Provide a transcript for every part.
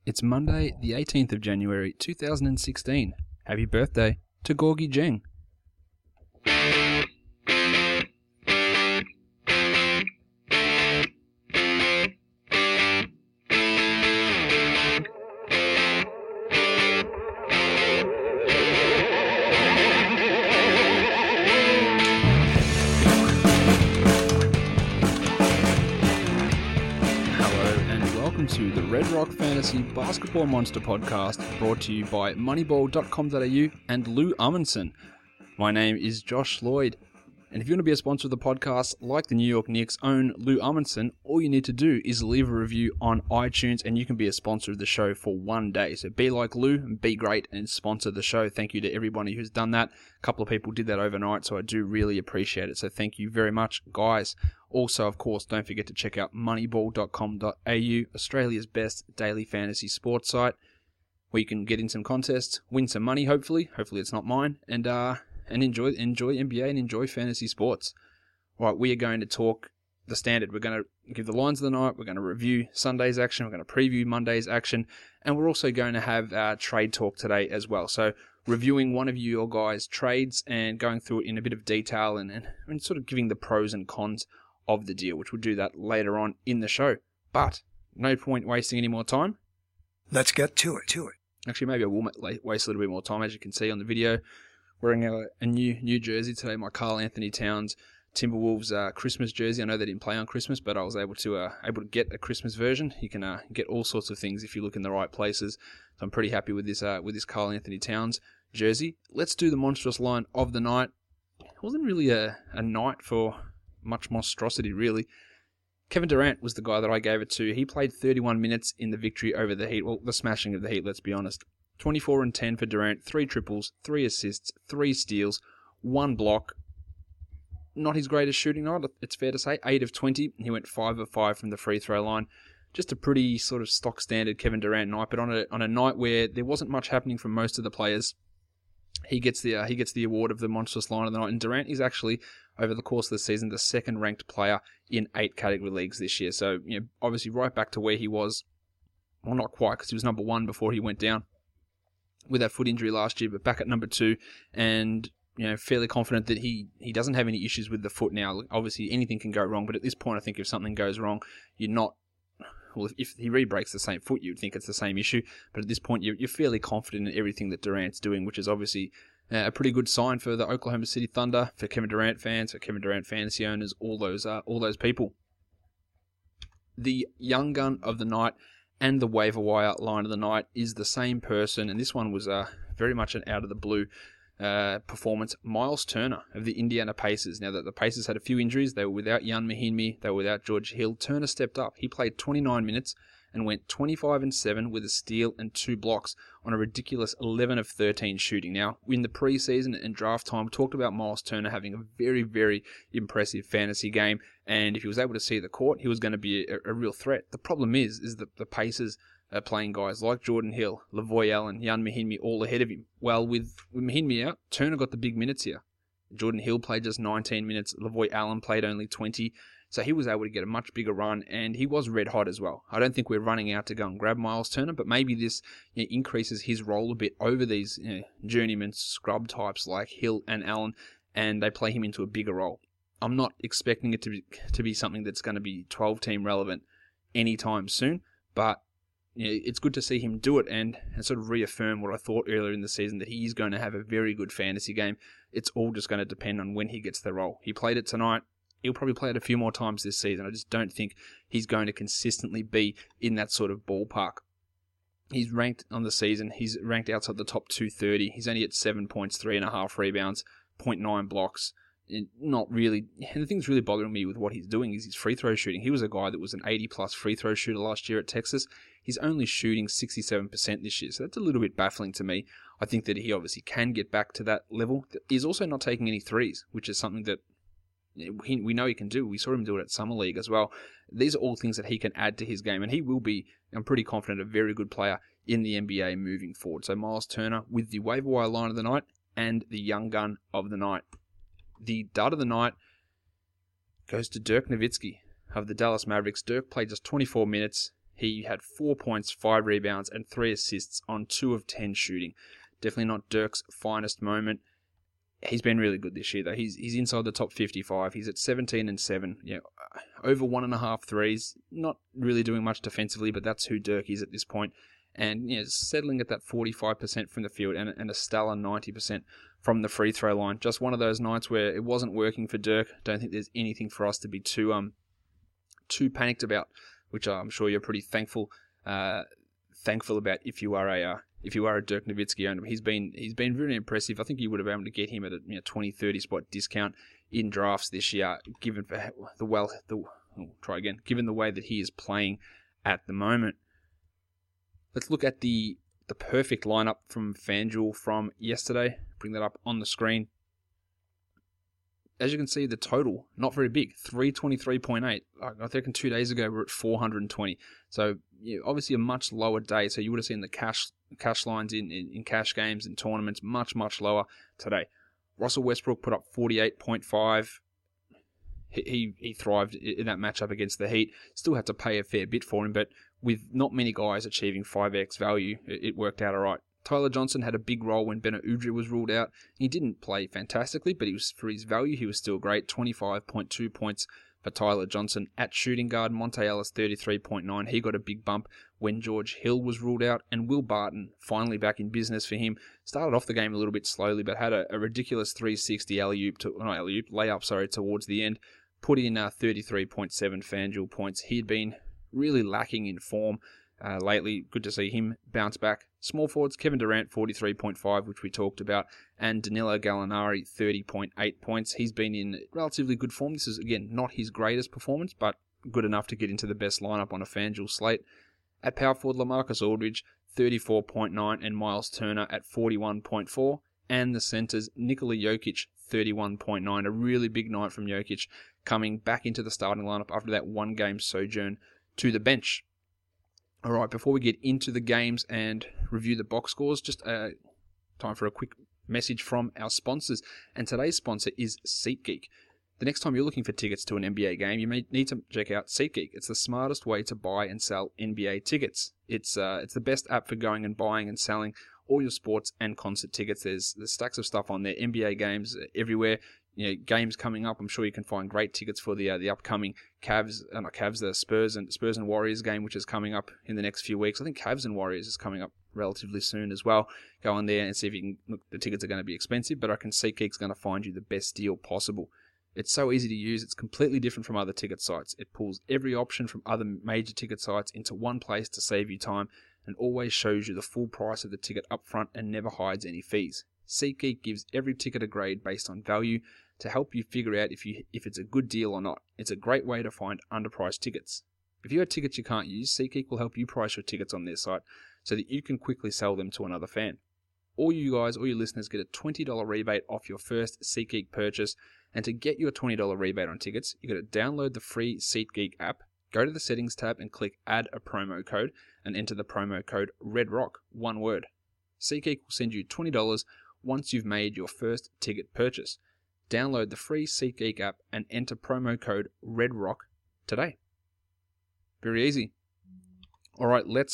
It's Monday, the 18th of January, 2016. Happy birthday to Gorgie Jeng. To the Red Rock Fantasy Basketball Monster Podcast, brought to you by Moneyball.com.au and Lou Amundsen. My name is Josh Lloyd, and if you want to be a sponsor of the podcast, like the New York Knicks' own Lou Amundsen, all you need to do is leave a review on iTunes, and you can be a sponsor of the show for 1 day. So be like Lou and be great and sponsor the show. Thank you to everybody who's done that. A couple of people did that overnight, so I do really appreciate it. So thank you very much, guys. Also, of course, don't forget to check out moneyball.com.au, Australia's best daily fantasy sports site, where you can get in some contests, win some money, hopefully. Hopefully it's not mine, and enjoy NBA and enjoy fantasy sports. Right, we are going to talk the standard. We're going to give the lines of the night, we're going to review Sunday's action, we're going to preview Monday's action, and we're also going to have trade talk today as well. So reviewing one of your guys' trades and going through it in a bit of detail and sort of giving the pros and cons of the deal, which we'll do that later on in the show. But no point wasting any more time. Let's get to it. Actually, maybe I will waste a little bit more time. As you can see on the video, wearing a new jersey today, my Karl Anthony Towns Timberwolves Christmas jersey. I know they didn't play on Christmas, but I was able to get a Christmas version. You can get all sorts of things if you look in the right places. So I'm pretty happy with this Karl Anthony Towns jersey. Let's do the monstrous line of the night. It wasn't really a night for much monstrosity, really. Kevin Durant was the guy that I gave it to. He played 31 minutes in the victory over the Heat. Well, the smashing of the Heat, let's be honest. 24 and 10 for Durant, 3 triples, 3 assists, 3 steals, 1 block. Not his greatest shooting night, it's fair to say. 8 of 20. He went 5 of 5 from the free throw line. Just a pretty sort of stock standard Kevin Durant night, but on a night where there wasn't much happening from most of the players, he gets the award of the monstrous line of the night. And Durant is actually, over the course of the season, the second ranked player in 8 category leagues this year. So, obviously right back to where he was. Well, not quite, because he was number 1 before he went down with that foot injury last year, but back at number 2, and fairly confident that he doesn't have any issues with the foot now. Obviously, anything can go wrong, but at this point, I think if something goes wrong, you're not. Well, if he re-breaks the same foot, you'd think it's the same issue. But at this point, you're fairly confident in everything that Durant's doing, which is obviously a pretty good sign for the Oklahoma City Thunder, for Kevin Durant fans, for Kevin Durant fantasy owners, all those people. The young gun of the night and the waiver wire line of the night is the same person, and this one was very much an out of the blue performance. Miles Turner of the Indiana Pacers. Now that the Pacers had a few injuries, they were without Ian Mahinmi, they were without George Hill. Turner stepped up. He played 29 minutes and went 25 and 7 with a steal and 2 blocks on a ridiculous 11 of 13 shooting. Now, in the preseason and draft time, we talked about Miles Turner having a very, very impressive fantasy game, and if he was able to see the court, he was going to be a real threat. The problem is that the Pacers are playing guys like Jordan Hill, Lavoy Allen, Ian Mahinmi all ahead of him. Well, with Mahinmi out, Turner got the big minutes here. Jordan Hill played just 19 minutes. Lavoy Allen played only 20. So he was able to get a much bigger run, and he was red hot as well. I don't think we're running out to go and grab Miles Turner, but maybe this increases his role a bit over these journeyman scrub types like Hill and Allen, and they play him into a bigger role. I'm not expecting it to be something that's going to be 12-team relevant anytime soon, but it's good to see him do it and sort of reaffirm what I thought earlier in the season, that he's going to have a very good fantasy game. It's all just going to depend on when he gets the role. He played it tonight. He'll probably play it a few more times this season. I just don't think he's going to consistently be in that sort of ballpark. He's ranked on the season. He's ranked outside the top 230. He's only at 7 points, 3.5 rebounds, 0.9 blocks. Not really. And the thing that's really bothering me with what he's doing is his free throw shooting. He was a guy that was an 80-plus free throw shooter last year at Texas. He's only shooting 67% this year, so that's a little bit baffling to me. I think that he obviously can get back to that level. He's also not taking any threes, which is something that we know he can do. We saw him do it at Summer League as well. These are all things that he can add to his game, and he will be, I'm pretty confident, a very good player in the NBA moving forward. So Miles Turner with the waiver wire line of the night and the young gun of the night. The dud of the night goes to Dirk Nowitzki of the Dallas Mavericks. Dirk played just 24 minutes. He had 4 points, 5 rebounds, and 3 assists on 2 of 10 shooting. Definitely not Dirk's finest moment. He's been really good this year, though. He's inside the top 55. He's at 17-7. Over 1.5 threes. Not really doing much defensively, but that's who Dirk is at this point. And settling at that 45% from the field and a stellar 90% from the free throw line. Just one of those nights where it wasn't working for Dirk. Don't think there's anything for us to be too panicked about, which I'm sure you're pretty thankful about if you are a Dirk Nowitzki owner. He's been very impressive. I think you would have been able to get him at a 20-30 spot discount in drafts this year, given the way that he is playing at the moment. Let's look at the perfect lineup from FanDuel from yesterday. Bring that up on the screen. As you can see, the total, not very big, 323.8. I reckon 2 days ago we were at 420. So obviously a much lower day. So you would have seen the cash lines in cash games and tournaments much, much lower today. Russell Westbrook put up 48.5. He thrived in that matchup against the Heat. Still had to pay a fair bit for him, but with not many guys achieving 5x value, it worked out all right. Tyler Johnson had a big role when Beno Udrih was ruled out. He didn't play fantastically, but for his value, he was still great. 25.2 points for Tyler Johnson. At shooting guard, Monte Ellis, 33.9. He got a big bump when George Hill was ruled out. And Will Barton, finally back in business for him. Started off the game a little bit slowly, but had a ridiculous 360 layup towards the end. Put in 33.7 FanDuel points. He'd been really lacking in form lately. Good to see him bounce back. Small forwards, Kevin Durant, 43.5, which we talked about, and Danilo Gallinari, 30.8 points. He's been in relatively good form. This is, again, not his greatest performance, but good enough to get into the best lineup on a FanDuel slate. At power forward, LaMarcus Aldridge, 34.9, and Miles Turner at 41.4. And the centers, Nikola Jokic, 31.9. A really big night from Jokic, coming back into the starting lineup after that one-game sojourn to the bench. All right, before we get into the games and review the box scores, just time for a quick message from our sponsors. And today's sponsor is SeatGeek. The next time you're looking for tickets to an NBA game, you may need to check out SeatGeek. It's the smartest way to buy and sell NBA tickets. It's the best app for going and buying and selling all your sports and concert tickets. There's stacks of stuff on there. NBA games everywhere. Games coming up. I'm sure you can find great tickets for the upcoming the Spurs and Warriors game, which is coming up in the next few weeks. I think Cavs and Warriors is coming up relatively soon as well. Go on there and see if you can. Look, the tickets are going to be expensive, but I can see SeatGeek's going to find you the best deal possible. It's so easy to use. It's completely different from other ticket sites. It pulls every option from other major ticket sites into one place to save you time, and always shows you the full price of the ticket up front and never hides any fees. SeatGeek gives every ticket a grade based on value to help you figure out if it's a good deal or not. It's a great way to find underpriced tickets. If you have tickets you can't use, SeatGeek will help you price your tickets on their site so that you can quickly sell them to another fan. All you listeners get a $20 rebate off your first SeatGeek purchase, and to get your $20 rebate on tickets, you got to download the free SeatGeek app, go to the settings tab and click add a promo code and enter the promo code REDROCK, one word. SeatGeek will send you $20 once you've made your first ticket purchase. Download the free SeatGeek app and enter promo code REDROCK today. Very easy. All right, let's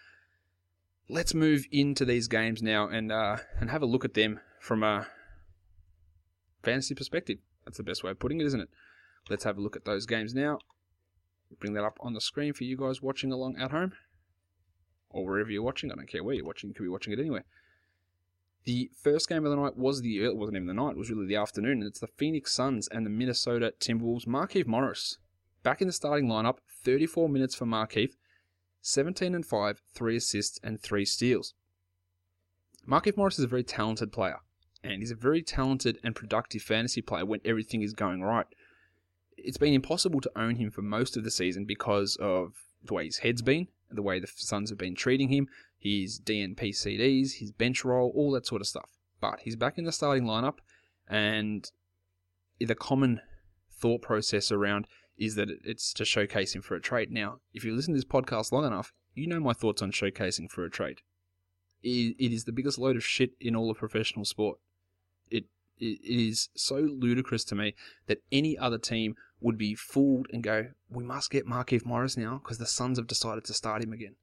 move into these games now and have a look at them from a fantasy perspective. That's the best way of putting it, isn't it? Let's have a look at those games now. Bring that up on the screen for you guys watching along at home or wherever you're watching. I don't care where you're watching. You could be watching it anywhere. The first game of the night wasn't even the night, it was really the afternoon, and it's the Phoenix Suns and the Minnesota Timberwolves. Markieff Morris, back in the starting lineup, 34 minutes for Markieff, 17-5, 3 assists and 3 steals. Markieff Morris is a very talented player, and he's a very talented and productive fantasy player when everything is going right. It's been impossible to own him for most of the season because of the way his head's been, the way the Suns have been treating him, his DNP CDs, his bench role, all that sort of stuff. But he's back in the starting lineup, and the common thought process around is that it's to showcase him for a trade. Now, if you listen to this podcast long enough, you know my thoughts on showcasing for a trade. It is the biggest load of shit in all of professional sport. It is so ludicrous to me that any other team would be fooled and go, we must get Markieff Morris now because the Suns have decided to start him again.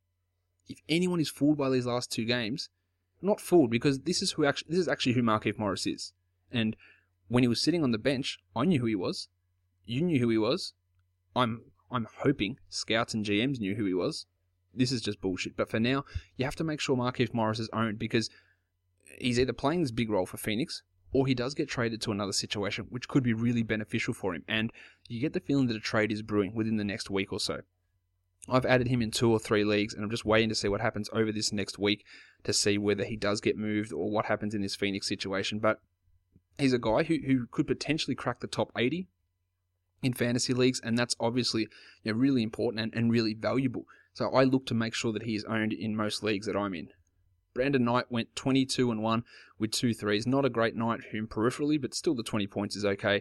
If anyone is fooled by these last two games, not fooled because this is actually who Markieff Morris is. And when he was sitting on the bench, I knew who he was. You knew who he was. I'm hoping scouts and GMs knew who he was. This is just bullshit. But for now, you have to make sure Markieff Morris is owned because he's either playing this big role for Phoenix or he does get traded to another situation, which could be really beneficial for him. And you get the feeling that a trade is brewing within the next week or so. I've added him in 2 or 3 leagues, and I'm just waiting to see what happens over this next week to see whether he does get moved or what happens in this Phoenix situation. But he's a guy who could potentially crack the top 80 in fantasy leagues, and that's obviously really important and really valuable. So I look to make sure that he is owned in most leagues that I'm in. Brandon Knight went 22-1 with 2 threes. Not a great night for him peripherally, but still the 20 points is okay.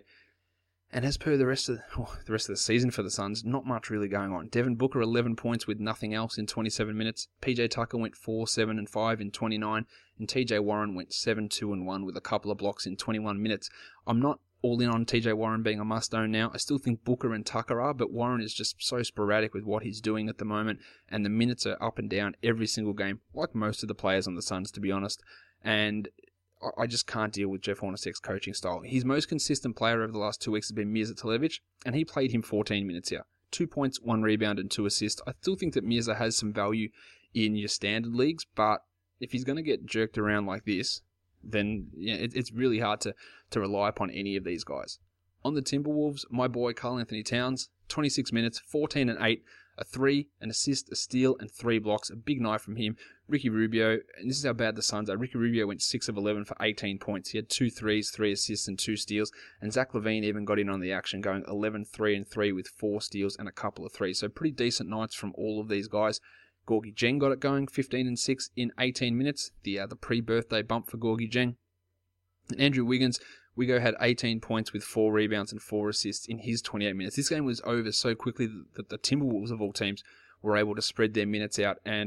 And as per the rest of the season for the Suns, not much really going on. Devin Booker 11 points with nothing else in 27 minutes. PJ Tucker went 4-7-5 in 29, and TJ Warren went 7-2-1 with a couple of blocks in 21 minutes. I'm not all in on TJ Warren being a must-own now. I still think Booker and Tucker are, but Warren is just so sporadic with what he's doing at the moment, and the minutes are up and down every single game, like most of the players on the Suns, to be honest. And I just can't deal with Jeff Hornacek's coaching style. His most consistent player over the last 2 weeks has been Mirza Televic, and he played him 14 minutes here. 2 points, 1 rebound, and 2 assists. I still think that Mirza has some value in your standard leagues, but if he's going to get jerked around like this, then it's really hard to rely upon any of these guys. On the Timberwolves, my boy Karl-Anthony Towns, 26 minutes, 14 and 8, a 3, an assist, a steal, and 3 blocks. A big night from him. Ricky Rubio, and this is how bad the Suns are. Ricky Rubio went 6 of 11 for 18 points. He had 2 threes, 3 assists, and 2 steals. And Zach LaVine even got in on the action, going 11, 3, and 3 with 4 steals and a couple of threes. So pretty decent nights from all of these guys. Gorgie Jeng got it going, 15 and 6 in 18 minutes. The pre-birthday bump for Gorgie Jeng. And Andrew Wiggins, Wigo had 18 points with 4 rebounds and 4 assists in his 28 minutes. This game was over so quickly that the Timberwolves of all teams were able to spread their minutes out and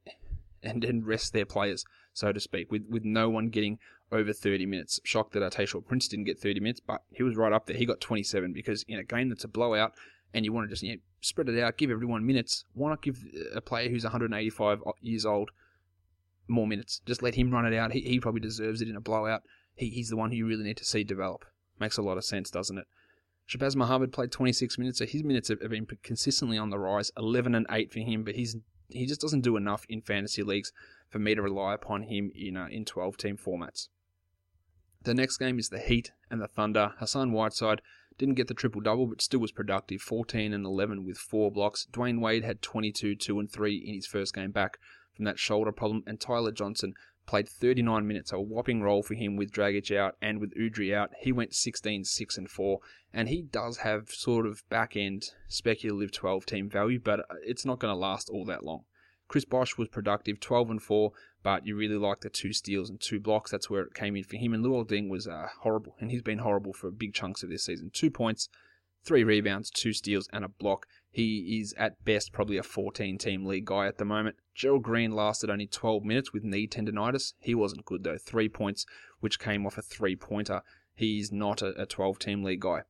rest their players, so to speak, with no one getting over 30 minutes. Shocked that Tayshaun Prince didn't get 30 minutes, but he was right up there. He got 27 because in a game that's a blowout and you want to just spread it out, give everyone minutes, why not give a player who's 185 years old more minutes? Just let him run it out. He probably deserves it in a blowout. He's the one who you really need to see develop. Makes a lot of sense, doesn't it? Shabazz Muhammad played 26 minutes, so his minutes have been consistently on the rise. 11 and 8 for him, but he just doesn't do enough in fantasy leagues for me to rely upon him in 12-team formats. The next game is the Heat and the Thunder. Hassan Whiteside didn't get the triple-double, but still was productive, 14 and 11 with 4 blocks. Dwayne Wade had 22, 2 and 3 in his first game back from that shoulder problem, and Tyler Johnson played 39 minutes, a whopping role for him with Dragic out and with Udry out. He went 16, 6 and 4, and he does have sort of back-end speculative 12-team value, but it's not going to last all that long. Chris Bosh was productive, 12 and 4, but you really like the 2 steals and 2 blocks. That's where it came in for him. And Luol Deng was horrible, and he's been horrible for big chunks of this season. 2 points, 3 rebounds, 2 steals, and a block. He is at best probably a 14-team league guy at the moment. Gerald Green lasted only 12 minutes with knee tendonitis. He wasn't good though. 3 points, which came off a 3-pointer. He's not a 12-team league guy.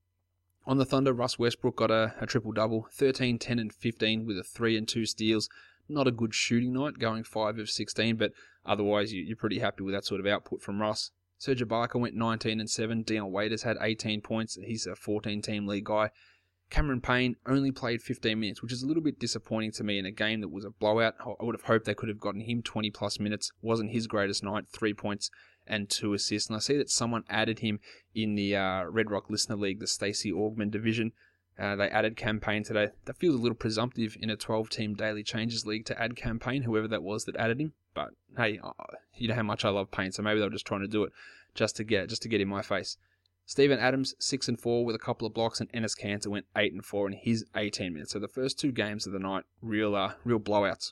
On the Thunder, Russ Westbrook got a triple-double, 13, 10, and 15 with a 3 and 2 steals. Not a good shooting night, going 5 of 16, but otherwise you're pretty happy with that sort of output from Russ. Serge Ibaka went 19 and 7. Dion Waiters had 18 points. He's a 14-team league guy. Cameron Payne only played 15 minutes, which is a little bit disappointing to me in a game that was a blowout. I would have hoped they could have gotten him 20-plus minutes. Wasn't his greatest night, 3 points and 2 assists. And I see that someone added him in the Red Rock Listener League, the Stacey Augman division. They added Cam Payne today. That feels a little presumptive in a 12-team daily changes league to add Cam Payne, whoever that was that added him. But hey, you know how much I love Payne, so maybe they were just trying to do it just to get in my face. Steven Adams, 6 and 4 with a couple of blocks, and Enes Kanter went 8 and 4 in his 18 minutes. So the first 2 games of the night, real blowouts.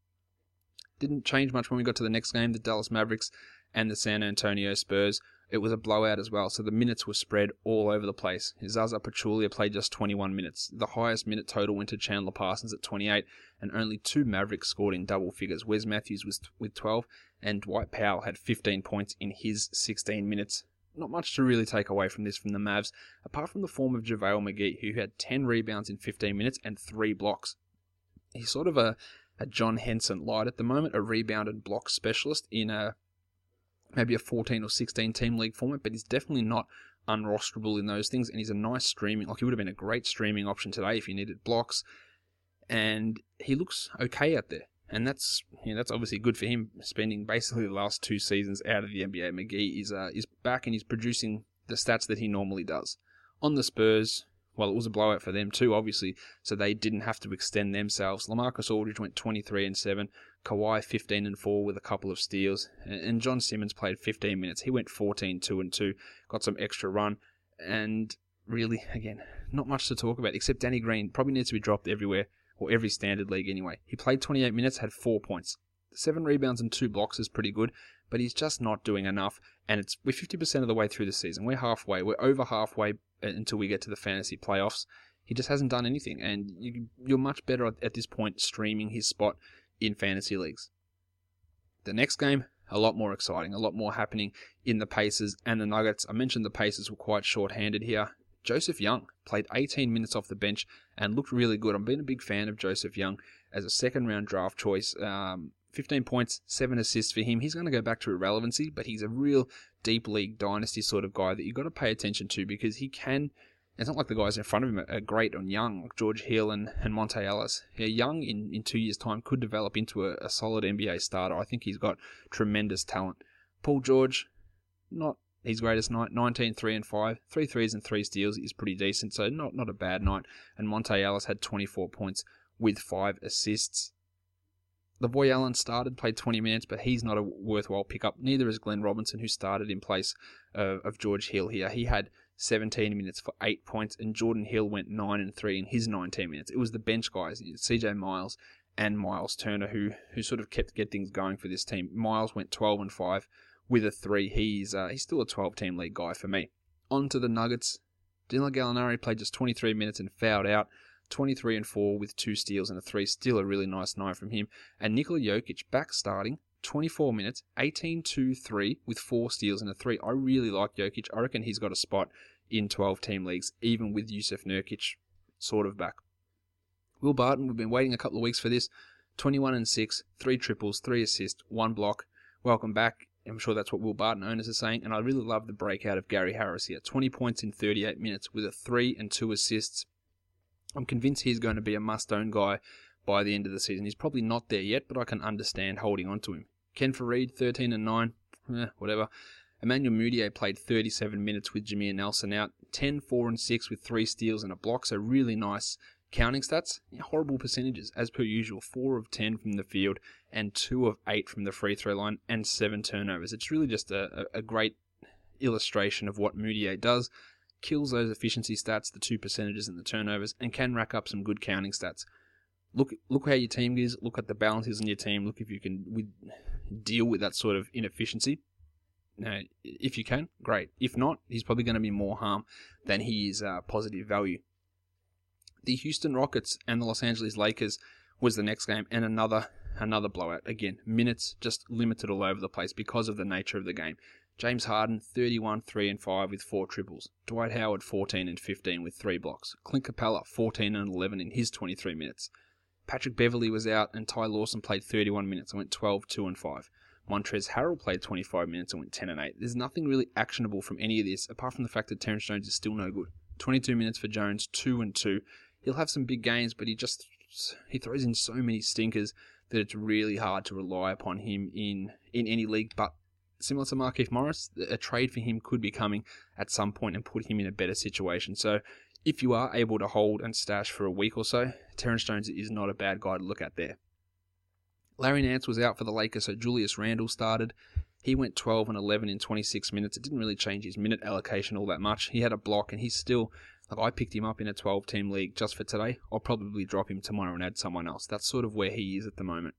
Didn't change much when we got to the next game, the Dallas Mavericks and the San Antonio Spurs. It was a blowout as well, so the minutes were spread all over the place. Zaza Pachulia played just 21 minutes. The highest minute total went to Chandler Parsons at 28, and only 2 Mavericks scored in double figures. Wes Matthews was with 12, and Dwight Powell had 15 points in his 16 minutes. not much to really take away from this from the Mavs, apart from the form of JaVale McGee, who had 10 rebounds in 15 minutes and 3 blocks. He's sort of a John Henson light at the moment, a rebound and block specialist in maybe a 14 or 16 team league format, but he's definitely not unrosterable in those things, and he's a nice streaming, like he would have been a great streaming option today if you needed blocks, and he looks okay out there. And that's obviously good for him, spending basically the last 2 seasons out of the NBA. McGee is back and he's producing the stats that he normally does. On the Spurs, well, it was a blowout for them too, obviously, so they didn't have to extend themselves. LaMarcus Aldridge went 23-7, Kawhi 15-4 with a couple of steals, and John Simmons played 15 minutes. He went 14-2, got some extra run, and really, again, not much to talk about, except Danny Green probably needs to be dropped everywhere, or every standard league anyway. He played 28 minutes, had 4 points. 7 rebounds and 2 blocks is pretty good, but he's just not doing enough, and we're 50% of the way through the season. We're over halfway until we get to the fantasy playoffs. He just hasn't done anything, and you're much better at this point streaming his spot in fantasy leagues. The next game, a lot more exciting, a lot more happening in the Pacers and the Nuggets. I mentioned the Pacers were quite short-handed here. Joseph Young played 18 minutes off the bench and looked really good. I've been a big fan of Joseph Young as a second-round draft choice. 15 points, 7 assists for him. He's going to go back to irrelevancy, but he's a real deep league dynasty sort of guy that you've got to pay attention to, because he can. It's not like the guys in front of him are great on Young, like George Hill and Monte Ellis. Yeah, Young in 2 years' time could develop into a solid NBA starter. I think he's got tremendous talent. Paul George, not his greatest night, 19, 3 and 5, 3 threes and 3 steals is pretty decent, so not a bad night. And Monte Ellis had 24 points with 5 assists. Lavoy Allen started, played 20 minutes, but he's not a worthwhile pickup. Neither is Glenn Robinson, who started in place of George Hill here. He had 17 minutes for 8 points, and Jordan Hill went 9 and 3 in his 19 minutes. It was the bench guys, CJ Miles and Miles Turner, who sort of kept get things going for this team. Miles went 12 and 5 with a 3. He's still a 12-team league guy for me. On to the Nuggets. Dylan Gallinari played just 23 minutes and fouled out. 23 and 4 with 2 steals and a 3. Still a really nice night from him. And Nikola Jokic back starting, 24 minutes, 18-3 with 4 steals and a 3. I really like Jokic. I reckon he's got a spot in 12-team leagues, even with Yusuf Nurkic sort of back. Will Barton, we've been waiting a couple of weeks for this. 21 and 6, 3 triples, 3 assists, 1 block. Welcome back. I'm sure that's what Will Barton owners are saying. And I really love the breakout of Gary Harris here. 20 points in 38 minutes with a 3 and 2 assists. I'm convinced he's going to be a must-own guy by the end of the season. He's probably not there yet, but I can understand holding on to him. Ken Fareed, 13 and 9, whatever. Emmanuel Mudiay played 37 minutes with Jameer Nelson out. 10, 4 and 6 with 3 steals and a block, so really nice counting stats. Horrible percentages, as per usual. 4 of 10 from the field and 2 of 8 from the free throw line and 7 turnovers. It's really just a great illustration of what Mudiay does. Kills those efficiency stats, the 2 percentages and the turnovers, and can rack up some good counting stats. Look how your team is. Look at the balances in your team. Look if you can deal with that sort of inefficiency. Now, if you can, great. If not, he's probably going to be more harm than he is positive value. The Houston Rockets and the Los Angeles Lakers was the next game, and another blowout. Again, minutes just limited all over the place because of the nature of the game. James Harden, 31, 3 and 5 with 4 triples. Dwight Howard, 14 and 15 with 3 blocks. Clint Capella, 14 and 11 in his 23 minutes. Patrick Beverley was out, and Ty Lawson played 31 minutes and went 12, 2 and 5. Montrezl Harrell played 25 minutes and went 10 and 8. There's nothing really actionable from any of this, apart from the fact that Terrence Jones is still no good. 22 minutes for Jones, 2 and 2. He'll have some big games, but he throws in so many stinkers that it's really hard to rely upon him in any league. But similar to Markieff Morris, a trade for him could be coming at some point and put him in a better situation. So if you are able to hold and stash for a week or so, Terrence Jones is not a bad guy to look at there. Larry Nance was out for the Lakers, so Julius Randle started. He went 12 and 11 in 26 minutes. It didn't really change his minute allocation all that much. He had a block, and he's still... I picked him up in a 12-team league just for today. I'll probably drop him tomorrow and add someone else. That's sort of where he is at the moment.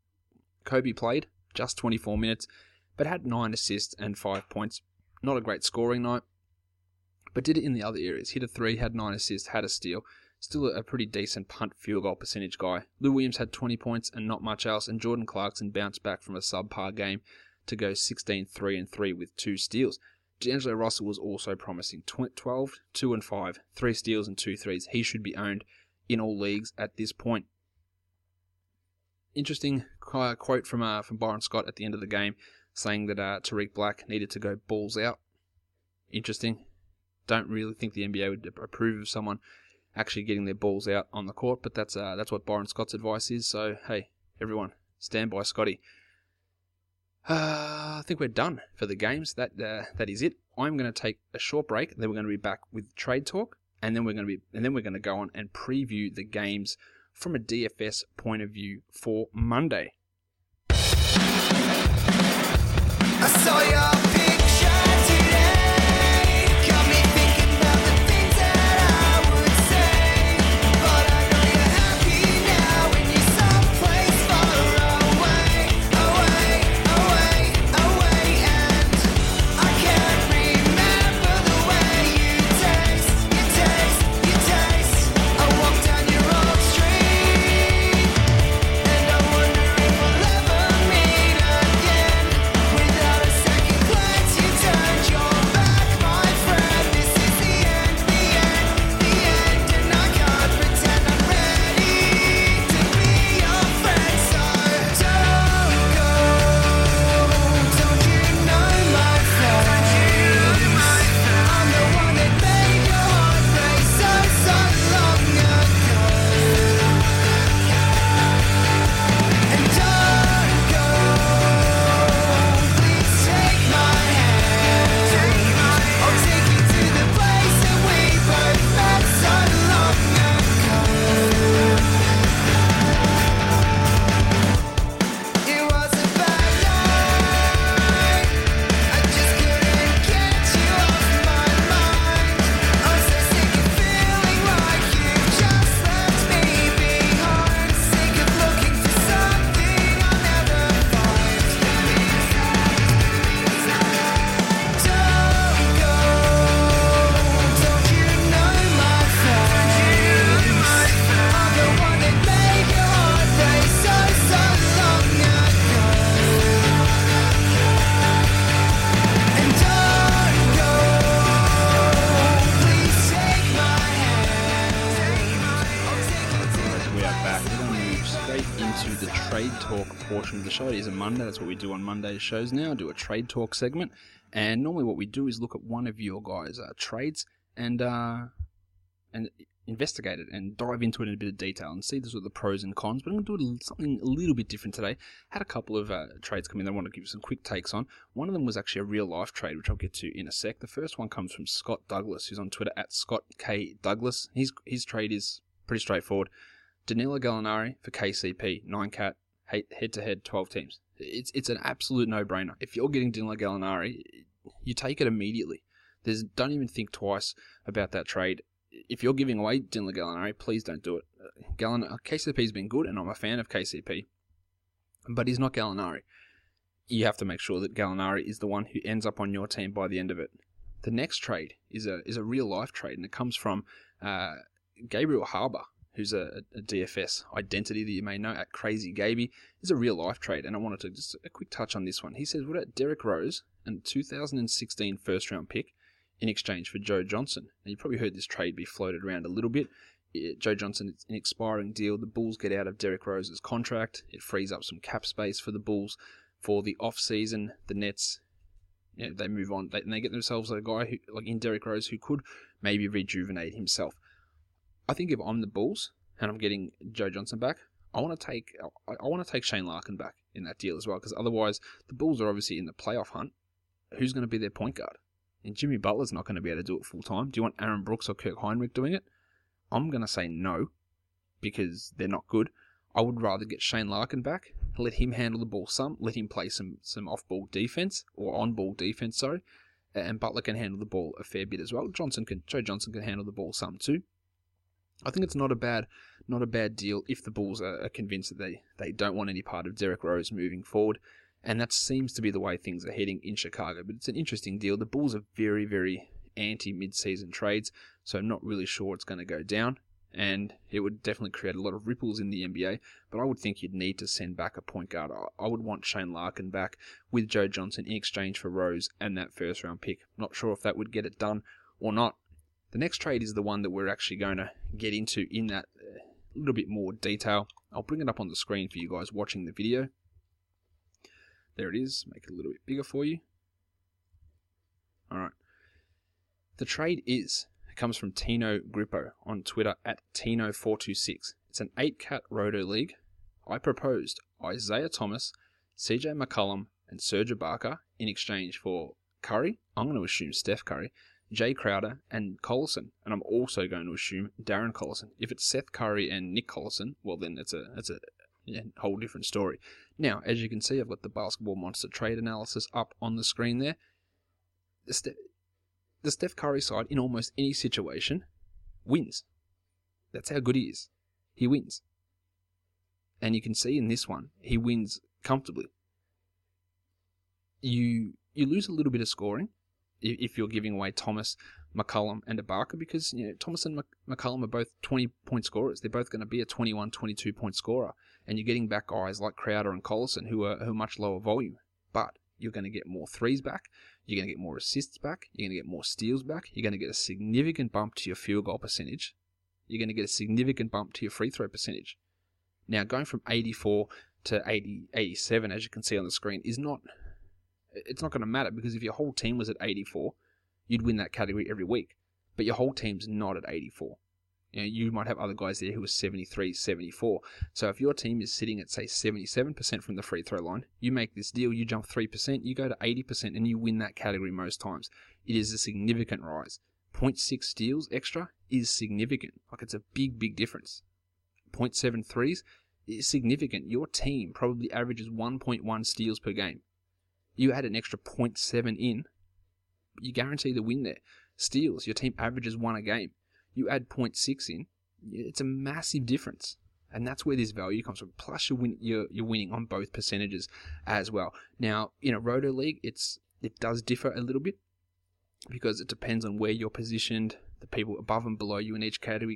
Kobe played just 24 minutes, but had 9 assists and 5 points. Not a great scoring night, but did it in the other areas. Hit a 3, had 9 assists, had a steal. Still a pretty decent punt field goal percentage guy. Lou Williams had 20 points and not much else, and Jordan Clarkson bounced back from a subpar game to go 16, 3 and 3 with 2 steals. D'Angelo Russell was also promising. 12, 2 and 5, 3 steals and 2 threes. He should be owned in all leagues at this point. Interesting quote from Byron Scott at the end of the game, saying that Tariq Black needed to go balls out. Interesting. Don't really think the NBA would approve of someone actually getting their balls out on the court, but that's what Byron Scott's advice is. So hey, everyone, stand by Scotty. I think we're done for the games. That is it. I'm going to take a short break. Then we're going to be back with trade talk, and then we're going to go on and preview the games from a DFS point of view for Monday. I saw your picture today, got me thinking about the things that I would say, but I know you're happy now when you're someplace far away, and I can't remember the way you taste. I walk down your old street, and I wonder if we'll ever meet again. Without a second glance, you turned your back, my friend. This is the end, and I can't pretend I'm ready to be your friend. So don't go, don't you know my face? I'm the one that made your heart race so long ago. And don't go, please take my hand. I'll take you to the place that we both met so long ago. It was a bad night, I just couldn't get you off my mind. I'm so sick of feeling like you just left me behind. Sick of looking for something I'll never find. Don't go, don't you know my face? I'm the one that made your heart race so long ago. And don't go, please take my hand. We are back. We're going to move straight into the trade talk portion of the show. It is a Monday. That's what we do on Monday's shows now. Do a trade talk segment. And normally what we do is look at one of your guys' trades and investigate it and dive into it in a bit of detail and see the sort of the pros and cons. But I'm going to do something a little bit different today. Had a couple of trades come in that I want to give you some quick takes on. One of them was actually a real-life trade, which I'll get to in a sec. The first one comes from Scott Douglas, who's on Twitter at Scott K. Douglas. His trade is pretty straightforward. Danilo Gallinari for KCP, 9-cat, head-to-head, 12 teams. It's an absolute no-brainer. If you're getting Danilo Gallinari, you take it immediately. Don't even think twice about that trade. If you're giving away Danilo Gallinari, please don't do it. KCP's been good, and I'm a fan of KCP, but he's not Gallinari. You have to make sure that Gallinari is the one who ends up on your team by the end of it. The next trade is a real-life trade, and it comes from Gabriel Harbour, who's a DFS identity that you may know at Crazy Gaby. It's a real-life trade, and I wanted to just a quick touch on this one. He says, what about Derrick Rose and 2016 first-round pick in exchange for Joe Johnson? Now, you've probably heard this trade be floated around a little bit. Joe Johnson, it's an expiring deal. The Bulls get out of Derrick Rose's contract. It frees up some cap space for the Bulls for the off-season. The Nets, they move on. And they get themselves a guy who, like in Derrick Rose, who could maybe rejuvenate himself. I think if I'm the Bulls and I'm getting Joe Johnson back, I want to take Shane Larkin back in that deal as well, because otherwise the Bulls are obviously in the playoff hunt. Who's going to be their point guard? And Jimmy Butler's not going to be able to do it full time. Do you want Aaron Brooks or Kirk Heinrich doing it? I'm going to say no, because they're not good. I would rather get Shane Larkin back, let him handle the ball some, let him play some off-ball defense, or on-ball defense, sorry, and Butler can handle the ball a fair bit as well. Joe Johnson can handle the ball some too. I think it's not a bad deal if the Bulls are convinced that they don't want any part of Derrick Rose moving forward, and that seems to be the way things are heading in Chicago. But it's an interesting deal. The Bulls are very, very anti-mid-season trades, so I'm not really sure it's going to go down. and it would definitely create a lot of ripples in the NBA, but I would think you'd need to send back a point guard. I would want Shane Larkin back with Joe Johnson in exchange for Rose and that first round pick. Not sure if that would get it done or not. The next trade is the one that we're actually going to get into in that a little bit more detail. I'll bring it up on the screen for you guys watching the video. There it is. Make it a little bit bigger for you. Alright. The trade comes from Tino Grippo on Twitter at Tino426. It's an 8-cat roto league. I proposed Isaiah Thomas, CJ McCollum, and Serge Ibaka in exchange for Curry. I'm going to assume Steph Curry, Jay Crowder, and Collison. And I'm also going to assume Darren Collison. If it's Seth Curry and Nick Collison, well then it's a whole different story. Now, as you can see, I've got the Basketball Monster trade analysis up on the screen there. The Steph Curry side, in almost any situation, wins. That's how good he is. He wins. And you can see in this one, he wins comfortably. You lose a little bit of scoring if you're giving away Thomas, McCollum, and Ibaka, because Thomas and McCollum are both 20-point scorers. They're both going to be a 21, 22-point scorer. And you're getting back guys like Crowder and Collison who are much lower volume. But you're going to get more threes back. You're going to get more assists back. You're going to get more steals back. You're going to get a significant bump to your field goal percentage. You're going to get a significant bump to your free throw percentage. Now, going from 84 to 87, as you can see on the screen, it's not going to matter, because if your whole team was at 84, you'd win that category every week. But your whole team's not at 84. You might have other guys there who are 73, 74. So if your team is sitting at, say, 77% from the free throw line, you make this deal, you jump 3%, you go to 80%, and you win that category most times. It is a significant rise. 0.6 steals extra is significant. Like, it's a big, big difference. 0.7 threes is significant. Your team probably averages 1.1 steals per game. You add an extra 0.7 in, you guarantee the win there. Steals, your team averages 1 a game. You add 0.6 in, it's a massive difference. And that's where this value comes from. Plus, you're winning on both percentages as well. Now, in a Roto League, it does differ a little bit, because it depends on where you're positioned, the people above and below you in each category.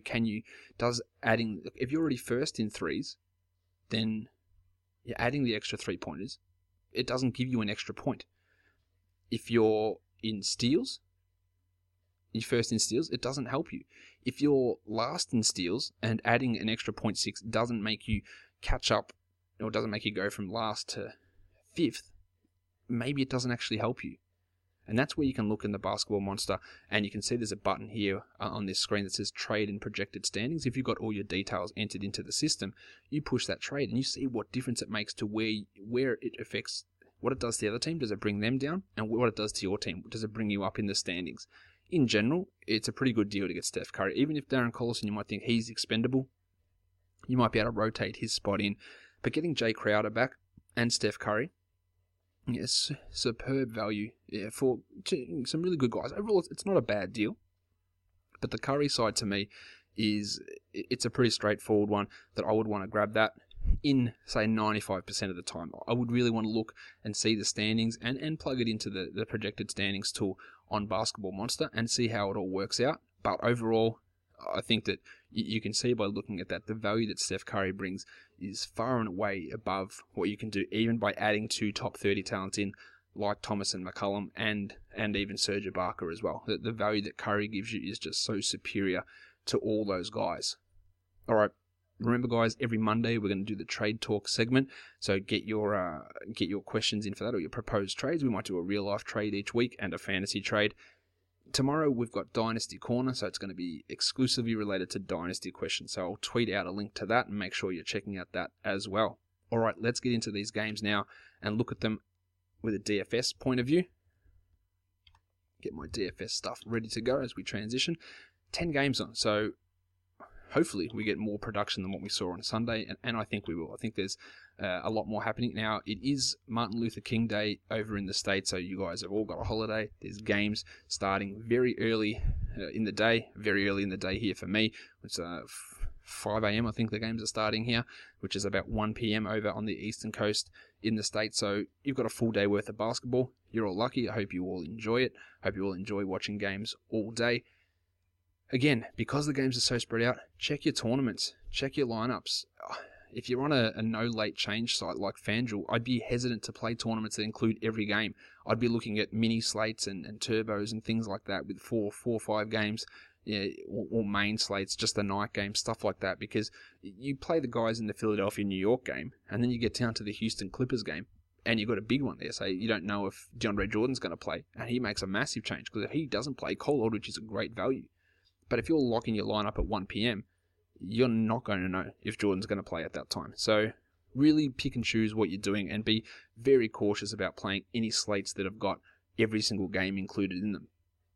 If you're already first in threes, then you're adding the extra 3-pointers. It doesn't give you an extra point. If you're in steals, you're first in steals, it doesn't help you. If you're last in steals and adding an extra 0.6 doesn't make you catch up, or doesn't make you go from last to 5th, maybe it doesn't actually help you. And that's where you can look in the Basketball Monster, and you can see there's a button here on this screen that says Trade and Projected Standings. If you've got all your details entered into the system, you push that trade and you see what difference it makes to where it affects, what it does to the other team. Does it bring them down? And what it does to your team. Does it bring you up in the standings? In general, it's a pretty good deal to get Steph Curry. Even if Darren Collison, you might think he's expendable, you might be able to rotate his spot in. But getting Jay Crowder back and Steph Curry, yes, superb value for some really good guys. Overall, it's not a bad deal. But the Curry side to me it's a pretty straightforward one that I would want to grab that in, say, 95% of the time. I would really want to look and see the standings and plug it into the projected standings tool on Basketball Monster and see how it all works out. But overall, I think that you can see by looking at that, the value that Steph Curry brings is far and away above what you can do, even by adding 2 top 30 talents in, like Thomas and McCollum, and even Serge Ibaka as well. The value that Curry gives you is just so superior to all those guys. All right. Remember, guys, every Monday we're going to do the Trade Talk segment. So get your questions in for that, or your proposed trades. We might do a real-life trade each week and a fantasy trade. Tomorrow we've got Dynasty Corner, so it's going to be exclusively related to Dynasty questions. So I'll tweet out a link to that and make sure you're checking out that as well. All right, let's get into these games now and look at them with a DFS point of view. Get my DFS stuff ready to go as we transition. 10 games on, so hopefully we get more production than what we saw on Sunday, and I think we will. I think there's a lot more happening. Now, it is Martin Luther King Day over in the States, so you guys have all got a holiday. There's games starting very early in the day here for me. It's 5 a.m. I think the games are starting here, which is about 1 p.m. over on the eastern coast in the States. So you've got a full day worth of basketball. You're all lucky. I hope you all enjoy it. I hope you all enjoy watching games all day. Again, because the games are so spread out, check your tournaments, check your lineups. If you're on a no late change site like FanDuel, I'd be hesitant to play tournaments that include every game. I'd be looking at mini slates and turbos and things like that with four or five games, or main slates, just the night game, stuff like that, because you play the guys in the Philadelphia New York game, and then you get down to the Houston Clippers game, and you've got a big one there. Say you don't know if DeAndre Jordan's going to play, and he makes a massive change, because if he doesn't play, Cole Aldridge is a great value. But if you're locking your lineup at 1 p.m., you're not going to know if Jordan's going to play at that time. So really pick and choose what you're doing and be very cautious about playing any slates that have got every single game included in them.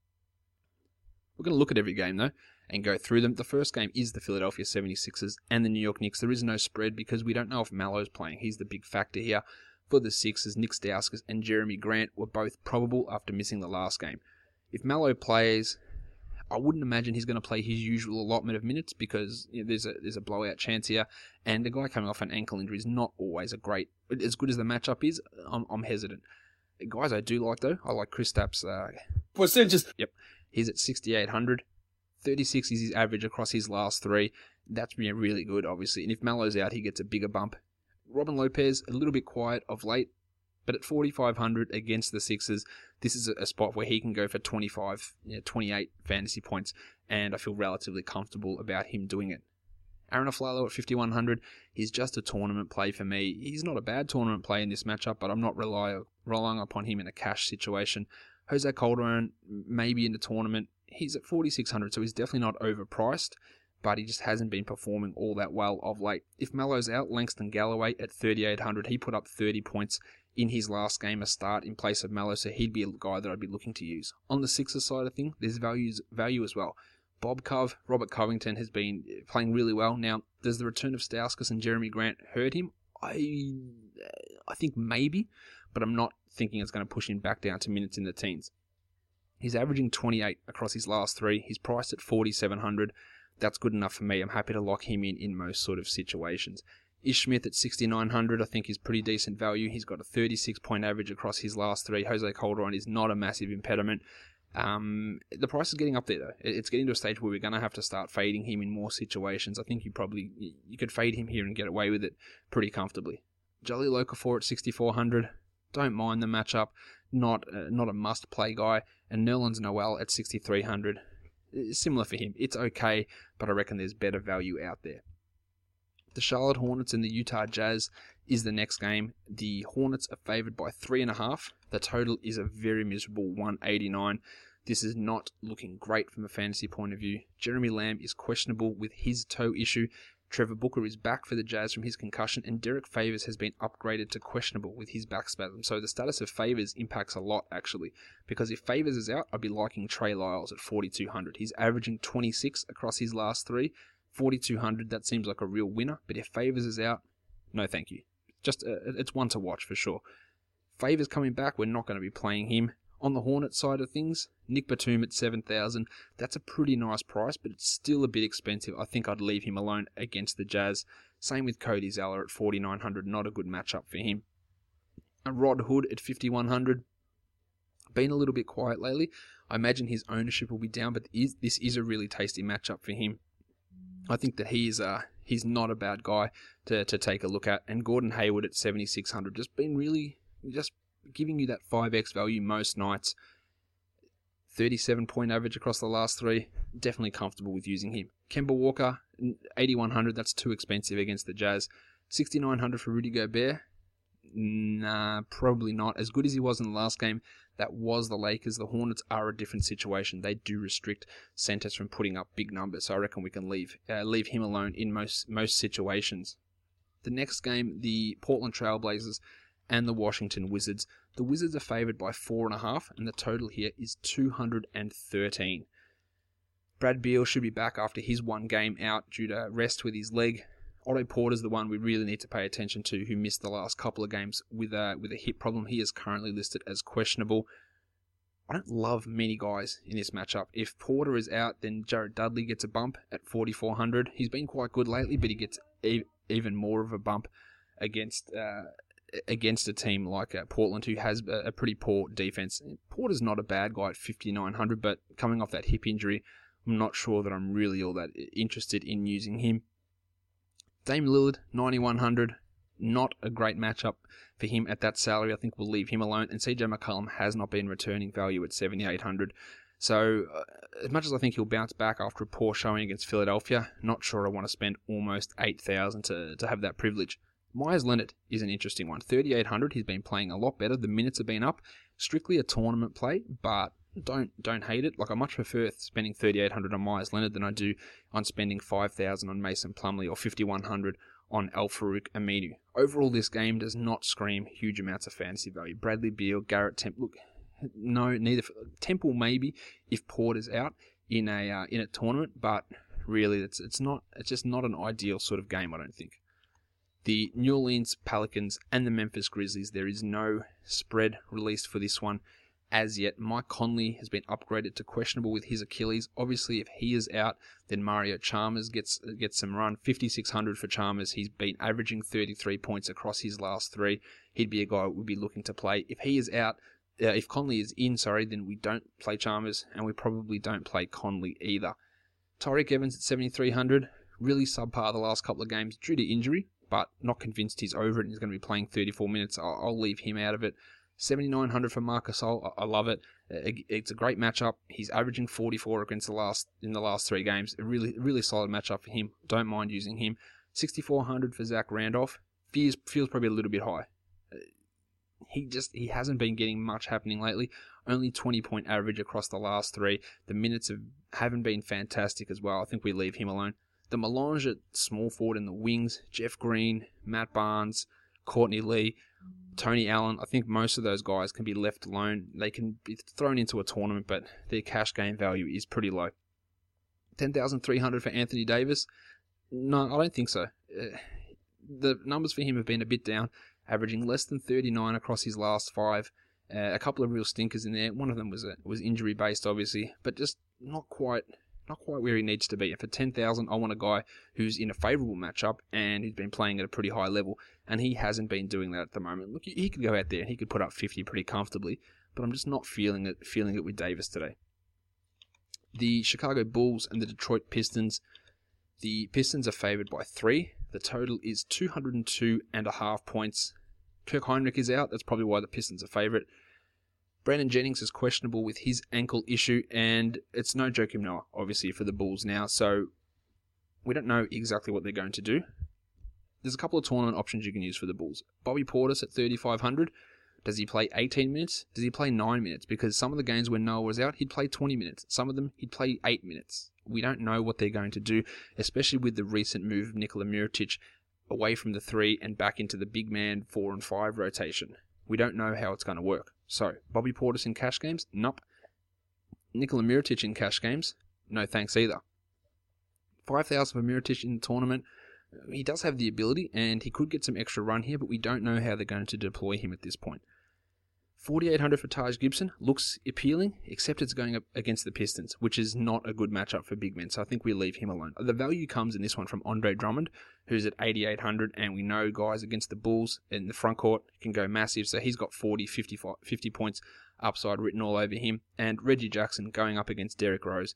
We're going to look at every game, though, and go through them. The first game is the Philadelphia 76ers and the New York Knicks. There is no spread because we don't know if Melo's playing. He's the big factor here. For the Sixers, Nick Stauskas and Jeremy Grant were both probable after missing the last game. If Melo plays, I wouldn't imagine he's going to play his usual allotment of minutes because there's a blowout chance here, and the guy coming off an ankle injury is not always a great. As good as the matchup is, I'm hesitant. The guys I do like, though, I like Kristaps. Percentages. Yep, he's at 6,800. 36 is his average across his last three. That's really good, obviously. And if Melo's out, he gets a bigger bump. Robin Lopez, a little bit quiet of late, but at 4,500 against the Sixers, this is a spot where he can go for 25, 28 fantasy points, and I feel relatively comfortable about him doing it. Aaron Aflalo at 5,100, he's just a tournament play for me. He's not a bad tournament play in this matchup, but I'm not relying upon him in a cash situation. Jose Calderon, maybe in the tournament, he's at 4,600, so he's definitely not overpriced, but he just hasn't been performing all that well of late. If Melo's out, Langston Galloway at 3,800, he put up 30 points in his last game, a start in place of Melo, so he'd be a guy that I'd be looking to use. On the Sixers side of things, there's value as well. Robert Covington has been playing really well. Now, does the return of Stauskas and Jeremy Grant hurt him? I think maybe, but I'm not thinking it's going to push him back down to minutes in the teens. He's averaging 28 across his last three. He's priced at 4,700. That's good enough for me. I'm happy to lock him in most sort of situations. Ish Smith at 6,900 I think is pretty decent value. He's got a 36-point average across his last three. Jose Calderon is not a massive impediment. The price is getting up there, though. It's getting to a stage where we're going to have to start fading him in more situations. I think you could fade him here and get away with it pretty comfortably. Jahlil Okafor at 6,400. Don't mind the matchup. Not a must-play guy. And Nerlens Noel at 6,300. Similar for him. It's okay, but I reckon there's better value out there. The Charlotte Hornets and the Utah Jazz is the next game. The Hornets are favored by 3.5. The total is a very miserable 189. This is not looking great from a fantasy point of view. Jeremy Lamb is questionable with his toe issue. Trevor Booker is back for the Jazz from his concussion, and Derek Favors has been upgraded to questionable with his back spasm. So the status of Favors impacts a lot, actually, because if Favors is out, I'd be liking Trey Lyles at 4,200. He's averaging 26 across his last three. 4,200, that seems like a real winner, but if Favors is out, no thank you. Just it's one to watch for sure. Favors coming back, we're not going to be playing him. On the Hornets side of things, Nick Batum at 7,000. That's a pretty nice price, but it's still a bit expensive. I think I'd leave him alone against the Jazz. Same with Cody Zeller at 4,900. Not a good matchup for him. And Rod Hood at 5,100. Been a little bit quiet lately. I imagine his ownership will be down, but this is a really tasty matchup for him. I think that he's not a bad guy to take a look at. And Gordon Hayward at 7,600. Just giving you that 5x value most nights. 37-point average across the last three. Definitely comfortable with using him. Kemba Walker, 8,100. That's too expensive against the Jazz. 6,900 for Rudy Gobert. Nah, probably not. As good as he was in the last game, that was the Lakers. The Hornets are a different situation. They do restrict centers from putting up big numbers. So I reckon we can leave him alone in most situations. The next game, the Portland Trailblazers and the Washington Wizards. The Wizards are favored by 4.5, and the total here is 213. Brad Beal should be back after his one game out due to rest with his leg. Otto Porter's the one we really need to pay attention to, who missed the last couple of games with a hip problem. He is currently listed as questionable. I don't love many guys in this matchup. If Porter is out, then Jared Dudley gets a bump at 4,400. He's been quite good lately, but he gets even more of a bump against a team like Portland, who has a pretty poor defense. Porter's not a bad guy at 5,900, but coming off that hip injury, I'm not sure that I'm really all that interested in using him. Dame Lillard, 9,100. Not a great matchup for him at that salary. I think we'll leave him alone. And CJ McCollum has not been returning value at 7,800. So as much as I think he'll bounce back after a poor showing against Philadelphia, not sure I want to spend almost 8,000 to have that privilege. Myers Leonard is an interesting one. 3,800. He's been playing a lot better. The minutes have been up. Strictly a tournament play, but don't hate it. Like, I much prefer spending 3,800 on Myers Leonard than I do on spending 5,000 on Mason Plumlee or 5,100 on Al-Farouq Aminu. Overall, this game does not scream huge amounts of fantasy value. Bradley Beal, Garrett Temple. Look, no, neither. Temple maybe if Porter's out in a tournament, but really it's just not an ideal sort of game, I don't think. The New Orleans Pelicans and the Memphis Grizzlies, there is no spread released for this one as yet. Mike Conley has been upgraded to questionable with his Achilles. Obviously, if he is out, then Mario Chalmers gets some run. 5,600 for Chalmers. He's been averaging 33 points across his last three. He'd be a guy who would be looking to play. If he is out, if Conley is in, then we don't play Chalmers, and we probably don't play Conley either. Tyreek Evans at 7,300. Really subpar the last couple of games due to injury, but not convinced he's over it and he's going to be playing 34 minutes. I'll leave him out of it. 7,900 for Marc Gasol. I love it. It's a great matchup. He's averaging 44 against in the last three games. A really solid matchup for him. Don't mind using him. 6,400 for Zach Randolph. Feels probably a little bit high. He hasn't been getting much happening lately. Only 20-point average across the last three. The minutes haven't been fantastic as well. I think we leave him alone. The melange at small forward in the wings, Jeff Green, Matt Barnes, Courtney Lee, Tony Allen, I think most of those guys can be left alone. They can be thrown into a tournament, but their cash game value is pretty low. 10,300 for Anthony Davis? No, I don't think so. The numbers for him have been a bit down, averaging less than 39 across his last five. A couple of real stinkers in there. One of them was injury-based, obviously, but just not quite where he needs to be. And for 10,000, I want a guy who's in a favourable matchup and who's been playing at a pretty high level, and he hasn't been doing that at the moment. Look, he could go out there and he could put up 50 pretty comfortably, but I'm just not feeling it with Davis today. The Chicago Bulls and the Detroit Pistons. The Pistons are favoured by 3. The total is 202.5 points. Kirk Heinrich is out. That's probably why the Pistons are favourite. Brandon Jennings is questionable with his ankle issue, and it's no Joakim Noah, obviously, for the Bulls now, so we don't know exactly what they're going to do. There's a couple of tournament options you can use for the Bulls. Bobby Portis at 3,500. Does he play 18 minutes? Does he play 9 minutes? Because some of the games when Noah was out, he'd play 20 minutes. Some of them, he'd play 8 minutes. We don't know what they're going to do, especially with the recent move of Nikola Mirotic away from the 3 and back into the big man 4 and 5 rotation. We don't know how it's going to work. So, Bobby Portis in cash games? Nope. Nikola Mirotic in cash games? No thanks either. 5,000 for Mirotic in the tournament. He does have the ability, and he could get some extra run here, but we don't know how they're going to deploy him at this point. 4,800 for Taj Gibson looks appealing, except it's going up against the Pistons, which is not a good matchup for big men, so I think we leave him alone. The value comes in this one from Andre Drummond, who's at 8,800, and we know guys against the Bulls in the front court can go massive, so he's got 50 points upside written all over him. And Reggie Jackson going up against Derrick Rose,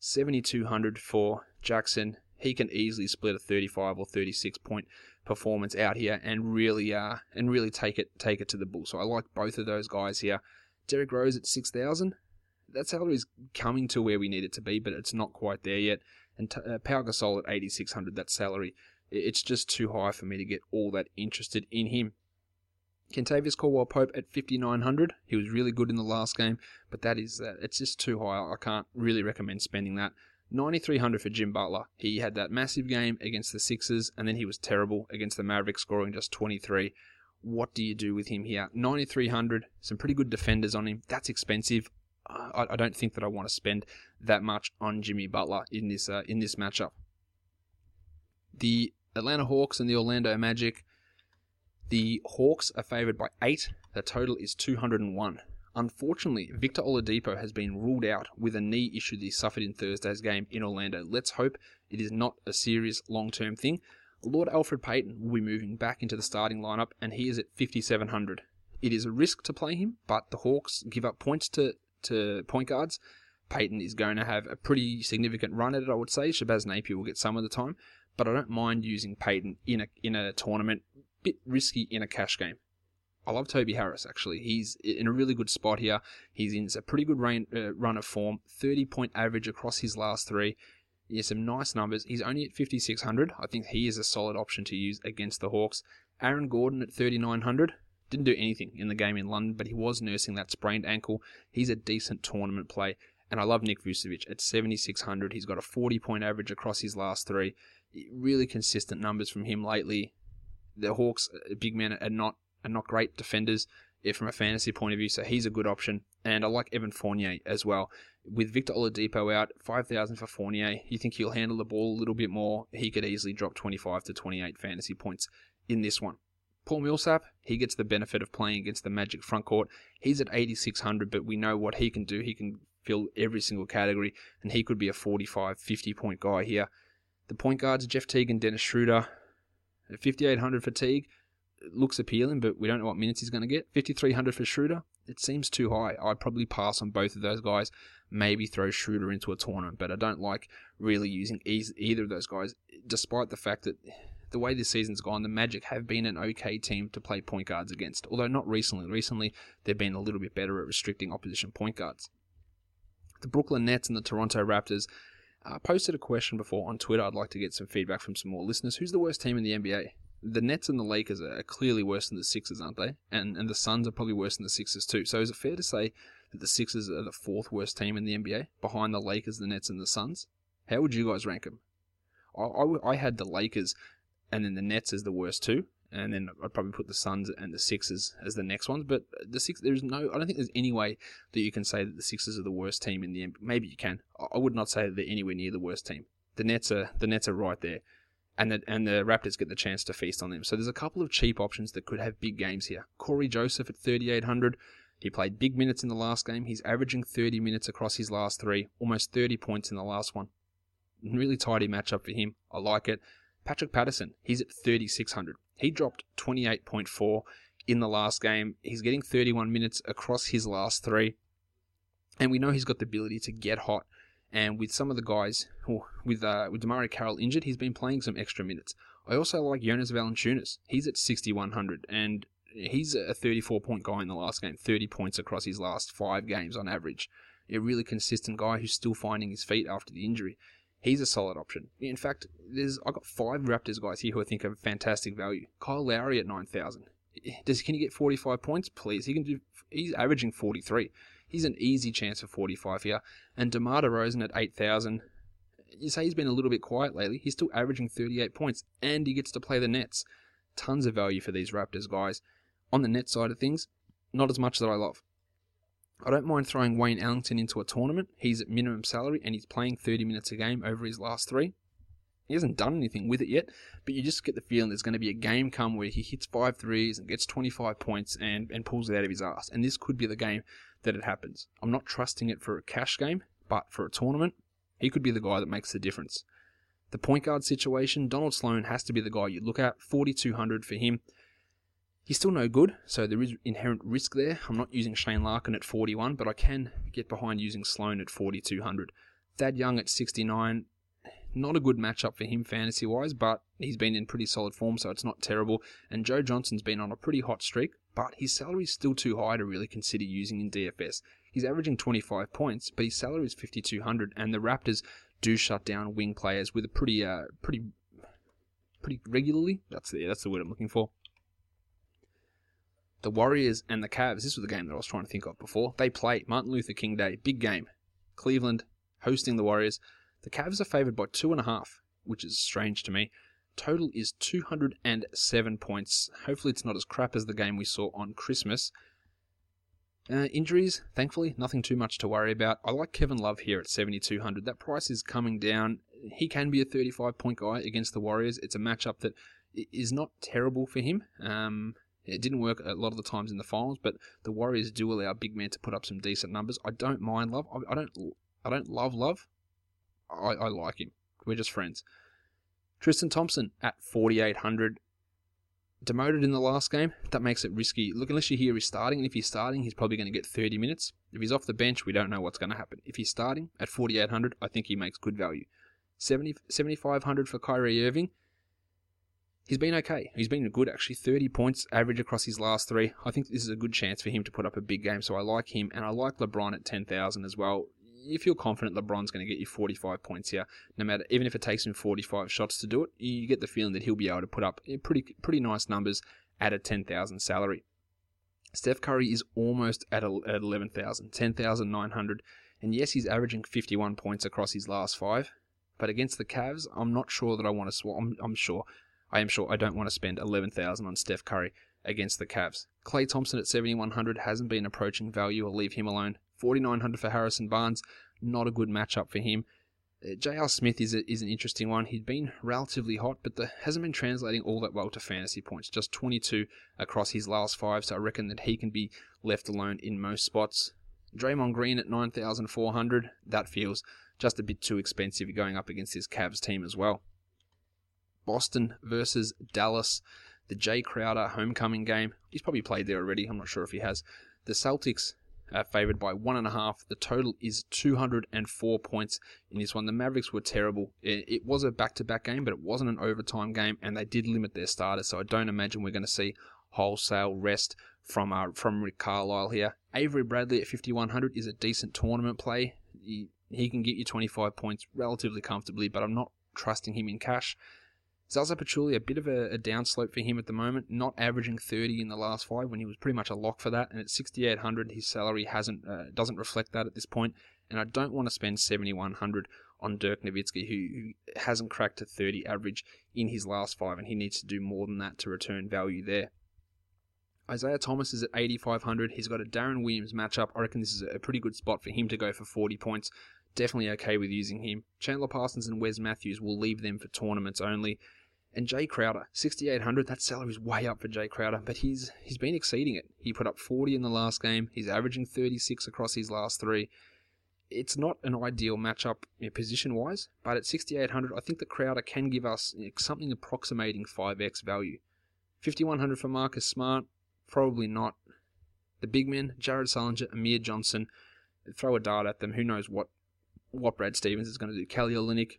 7,200 for Jackson. He can easily split a 35 or 36 point performance out here and really take it to the Bulls. So I like both of those guys here. Derrick Rose at 6,000. That salary is coming to where we need it to be, but it's not quite there yet. And Pau Gasol at 8,600. That salary, it's just too high for me to get all that interested in him. Kentavious Caldwell-Pope at 5,900. He was really good in the last game, but it's just too high. I can't really recommend spending that. 9,300 for Jim Butler. He had that massive game against the Sixers, and then he was terrible against the Mavericks, scoring just 23. What do you do with him here? 9,300, some pretty good defenders on him. That's expensive. I don't think that I want to spend that much on Jimmy Butler in this matchup. The Atlanta Hawks and the Orlando Magic. The Hawks are favored by 8. The total is 201. Unfortunately, Victor Oladipo has been ruled out with a knee issue that he suffered in Thursday's game in Orlando. Let's hope it is not a serious long-term thing. Lord Alfred Payton will be moving back into the starting lineup, and he is at 5,700. It is a risk to play him, but the Hawks give up points to point guards. Payton is going to have a pretty significant run at it, I would say. Shabazz Napier will get some of the time, but I don't mind using Payton in a tournament. Bit risky in a cash game. I love Toby Harris, actually. He's in a really good spot here. He's in a pretty good run of form, 30-point average across his last 3. He has some nice numbers. He's only at 5,600. I think he is a solid option to use against the Hawks. Aaron Gordon at 3,900. Didn't do anything in the game in London, but he was nursing that sprained ankle. He's a decent tournament play. And I love Nick Vucevic at 7,600. He's got a 40-point average across his last 3. Really consistent numbers from him lately. The Hawks, big men, are not great defenders from a fantasy point of view, so he's a good option. And I like Evan Fournier as well. With Victor Oladipo out, 5,000 for Fournier. You think he'll handle the ball a little bit more? He could easily drop 25 to 28 fantasy points in this one. Paul Millsap, he gets the benefit of playing against the Magic frontcourt. He's at 8,600, but we know what he can do. He can fill every single category, and he could be a 45, 50-point guy here. The point guards, Jeff Teague and Dennis Schroeder. At 5,800 for Teague, it looks appealing, but we don't know what minutes he's going to get. 5,300 for Schroeder, it seems too high. I'd probably pass on both of those guys, maybe throw Schroeder into a tournament, but I don't like really using either of those guys, despite the fact that the way this season's gone, the Magic have been an okay team to play point guards against, although not recently. Recently, they've been a little bit better at restricting opposition point guards. The Brooklyn Nets and the Toronto Raptors posted a question before on Twitter. I'd like to get some feedback from some more listeners. Who's the worst team in the NBA? The Nets and the Lakers are clearly worse than the Sixers, aren't they? And the Suns are probably worse than the Sixers too. So is it fair to say that the Sixers are the 4th worst team in the NBA, behind the Lakers, the Nets, and the Suns? How would you guys rank them? I had the Lakers and then the Nets as the worst two, and then I'd probably put the Suns and the Sixers as the next ones. But I don't think there's any way that you can say that the Sixers are the worst team in the NBA. Maybe you can. I would not say that they're anywhere near the worst team. The Nets are right there. And the Raptors get the chance to feast on them. So there's a couple of cheap options that could have big games here. Corey Joseph at 3,800. He played big minutes in the last game. He's averaging 30 minutes across his last 3, almost 30 points in the last one. Really tidy matchup for him. I like it. Patrick Patterson, he's at 3,600. He dropped 28.4 in the last game. He's getting 31 minutes across his last 3. And we know he's got the ability to get hot. And with some of the guys, with Damari Carroll injured, he's been playing some extra minutes. I also like Jonas Valanciunas. He's at 6,100, and he's a 34-point guy in the last game, 30 points across his last 5 games on average. A really consistent guy who's still finding his feet after the injury. He's a solid option. In fact, I've got 5 Raptors guys here who I think have fantastic value. Kyle Lowry at 9,000. Can he get 45 points? Please. He's averaging 43. He's an easy chance for 45 here. And DeMar DeRozan at 8,000. You say he's been a little bit quiet lately. He's still averaging 38 points, and he gets to play the Nets. Tons of value for these Raptors guys. On the net side of things, not as much that I love. I don't mind throwing Wayne Ellington into a tournament. He's at minimum salary, and he's playing 30 minutes a game over his last 3. He hasn't done anything with it yet, but you just get the feeling there's going to be a game come where he hits 5 threes and gets 25 points and pulls it out of his ass. And this could be the game that it happens. I'm not trusting it for a cash game, but for a tournament, he could be the guy that makes the difference. The point guard situation, Donald Sloan has to be the guy you look at. 4,200 for him. He's still no good, so there is inherent risk there. I'm not using Shane Larkin at 41, but I can get behind using Sloan at 4,200. Thad Young at 69. Not a good matchup for him fantasy-wise, but he's been in pretty solid form, so it's not terrible. And Joe Johnson's been on a pretty hot streak, but his salary is still too high to really consider using in DFS. He's averaging 25 points, but his salary is 5,200, and the Raptors do shut down wing players with a pretty regularly. That's the word I'm looking for. The Warriors and the Cavs, this was the game that I was trying to think of before. They play Martin Luther King Day, big game. Cleveland hosting the Warriors. The Cavs are favoured by 2.5, which is strange to me. Total is 207 points. Hopefully it's not as crap as the game we saw on Christmas. Injuries, thankfully, nothing too much to worry about. I like Kevin Love here at 7,200. That price is coming down. He can be a 35-point guy against the Warriors. It's a matchup that is not terrible for him. It didn't work a lot of the times in the finals, but the Warriors do allow big men to put up some decent numbers. I don't mind Love. I don't love Love. I like him. We're just friends. Tristan Thompson at 4,800. demoted in the last game. That makes it risky. Look, unless you hear he's starting, and if he's starting, he's probably going to get 30 minutes. If he's off the bench, we don't know what's going to happen. If he's starting at 4,800, I think he makes good value. 7,500 for Kyrie Irving. He's been okay. He's been good, actually. 30 points average across his last 3. I think this is a good chance for him to put up a big game, so I like him, and I like LeBron at 10,000 as well. You feel confident LeBron's going to get you 45 points here, no matter, even if it takes him 45 shots to do it. You get the feeling that he'll be able to put up pretty nice numbers at a 10,000 salary. Steph Curry is almost at 11,000, 10,900, and yes, he's averaging 51 points across his last 5, but against the Cavs, I'm not sure that I want to swap. I am sure I don't want to spend 11,000 on Steph Curry against the Cavs. Klay Thompson at 7,100 hasn't been approaching value. I'll leave him alone. 4,900 for Harrison Barnes, not a good matchup for him. J.R. Smith is an interesting one. He's been relatively hot, but hasn't been translating all that well to fantasy points. Just 22 across his last 5, so I reckon that he can be left alone in most spots. Draymond Green at 9,400, that feels just a bit too expensive going up against this Cavs team as well. Boston versus Dallas, the Jay Crowder homecoming game. He's probably played there already. I'm not sure if he has. The Celtics are favored by 1.5. The total is 204 points in this one. The Mavericks were terrible. It was a back-to-back game, but it wasn't an overtime game, and they did limit their starters, so I don't imagine we're going to see wholesale rest from Rick Carlisle here. Avery Bradley at 5,100 is a decent tournament play. He can get you 25 points relatively comfortably, but I'm not trusting him in cash. Zaza Pachulia, a bit of a downslope for him at the moment, not averaging 30 in the last 5 when he was pretty much a lock for that, and at 6,800 his salary doesn't reflect that at this point, and I don't want to spend 7,100 on Dirk Nowitzki, who hasn't cracked a 30 average in his last 5, and he needs to do more than that to return value there. Isaiah Thomas is at 8,500. He's got a Darren Williams matchup. I reckon this is a pretty good spot for him to go for 40 points. Definitely okay with using him. Chandler Parsons and Wes Matthews will leave them for tournaments only. And Jay Crowder, 6,800. That salary is way up for Jay Crowder, but he's been exceeding it. He put up 40 in the last game. He's averaging 36 across his last 3. It's not an ideal matchup position-wise, but at 6,800, I think that Crowder can give us something approximating 5x value. 5,100 for Marcus Smart, probably not. The big men, Jared Sullinger, Amir Johnson, throw a dart at them. Who knows what Brad Stevens is going to do. Kelly Olynyk,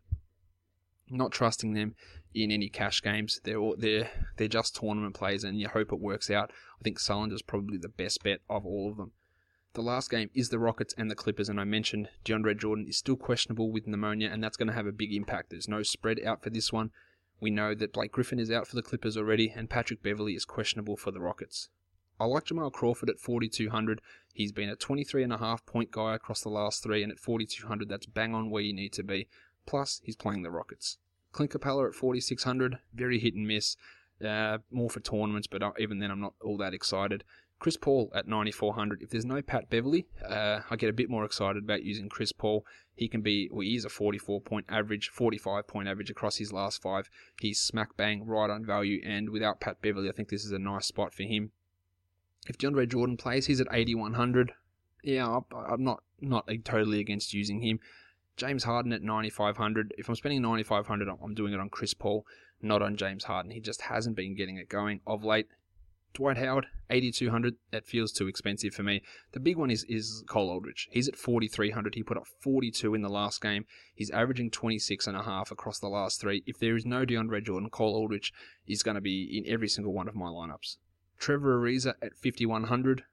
not trusting them in any cash games. They're just tournament plays, and you hope it works out. I think Sullinger's probably the best bet of all of them. The last game is the Rockets and the Clippers, and I mentioned DeAndre Jordan is still questionable with pneumonia, and that's going to have a big impact. There's no spread out for this one. We know that Blake Griffin is out for the Clippers already, and Patrick Beverley is questionable for the Rockets. I like Jamal Crawford at 4,200. He's been a 23.5 point guy across the last 3, and at 4,200, that's bang on where you need to be. Plus, he's playing the Rockets. Clint Capella at 4,600, very hit and miss. More for tournaments, but even then I'm not all that excited. Chris Paul at 9,400. If there's no Pat Beverley, I get a bit more excited about using Chris Paul. He is a 45 point average across his last 5. He's smack bang right on value, and without Pat Beverley, I think this is a nice spot for him. If DeAndre Jordan plays, he's at 8,100. Yeah, I'm not totally against using him. James Harden at 9,500. If I'm spending 9,500, I'm doing it on Chris Paul, not on James Harden. He just hasn't been getting it going of late. Dwight Howard, 8,200. That feels too expensive for me. The big one is Cole Aldridge. He's at 4,300. He put up 42 in the last game. He's averaging 26.5 across the last 3. If there is no DeAndre Jordan, Cole Aldridge is going to be in every single one of my lineups. Trevor Ariza at 5,100.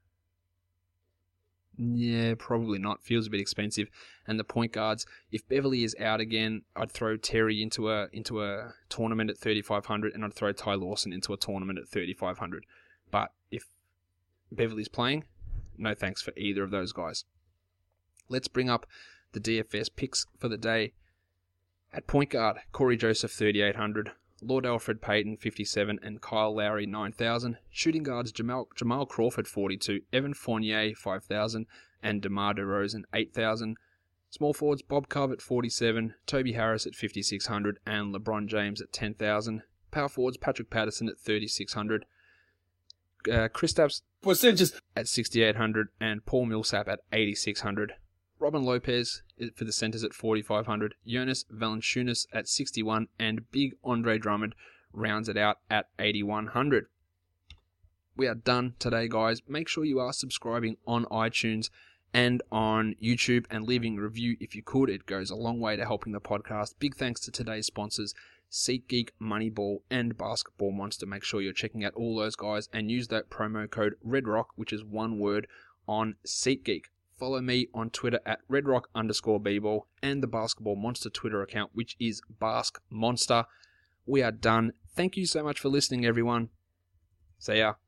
Yeah, probably not. Feels a bit expensive. And the point guards, if Beverley is out again, I'd throw Terry into a tournament at 3,500, and I'd throw Ty Lawson into a tournament at 3,500. But if Beverley's playing, no thanks for either of those guys. Let's bring up the DFS picks for the day. At point guard, Corey Joseph, 3,800. Lord Alfred Payton, 57, and Kyle Lowry, 9,000. Shooting guards, Jamal Crawford, 42, Evan Fournier, 5,000, and DeMar DeRozan, 8,000. Small forwards, Bob Cove at 47, Toby Harris at 5,600, and LeBron James at 10,000. Power forwards, Patrick Patterson at 3,600. Kristaps at 6,800, and Paul Millsap at 8,600. Robin Lopez for the centers at 4,500, Jonas Valanciunas at 61, and big Andre Drummond rounds it out at 8,100. we are done today, guys. Make sure you are subscribing on iTunes and on YouTube and leaving a review if you could. It goes a long way to helping the podcast. Big thanks to today's sponsors, SeatGeek, Moneyball, and Basketball Monster. Make sure you're checking out all those guys and use that promo code REDROCK, which is one word, on SeatGeek. Follow me on Twitter at RedRock_bball and the Basketball Monster Twitter account, which is BaskMonster. We are done. Thank you so much for listening, everyone. See ya.